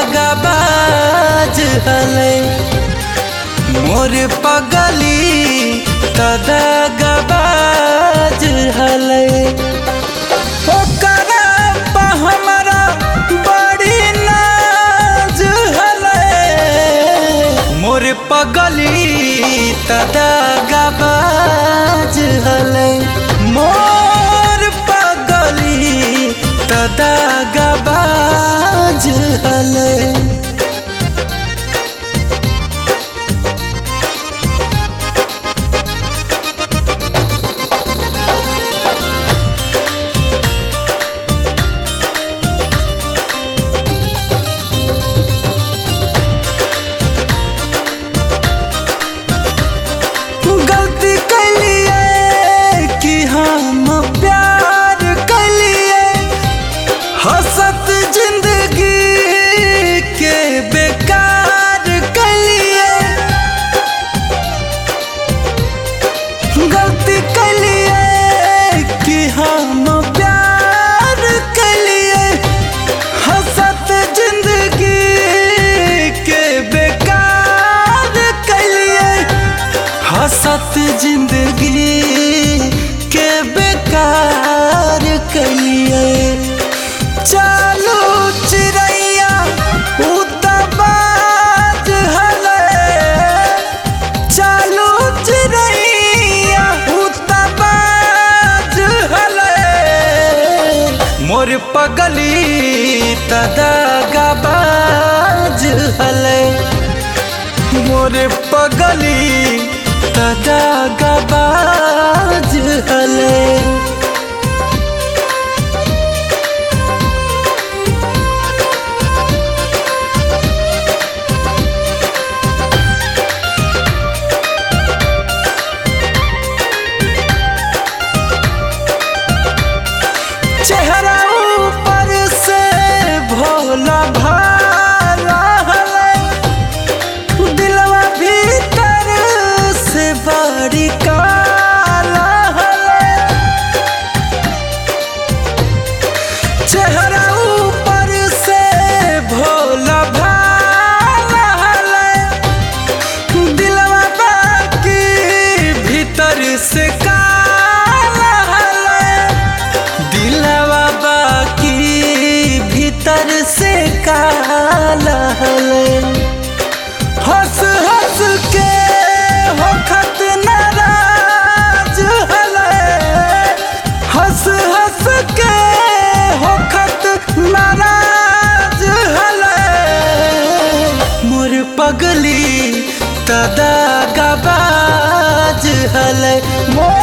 दगाबाज हले मोर पगली त दगाबाज हले ओकरा पा हमरा बड़ी नाज हले मोर पगली त दगाबाज हले मोर पगली त दगाबाज हले। गलती कलिए कि हम प्यार कलिए हंसत जिंदगी के बेकार कलिए गलती कलिए कि हम प्यार कलिए हंसत जिंदगी के बेकार कलिए हंसत जिंदगी के बेकार कलिए चालू चिड़ैया उतबाज हले चालू चिड़ैया उतबाज हले मोर पगली त दगाबाज हले मोर पगली त दगाबाज हले। चेहरा ऊपर से भोला भाला हले दिलवा भीतर से बड़ी काला हले चेहरा ऊपर से भोला भाला हले दिलवा बाकी भीतर से काला हले दिलवा बाकी भीतर से काला हले हंस हंस के होखत नाराज हले हंस हंस के होखत नाराज हले मोर पगली त दगाबाज हले।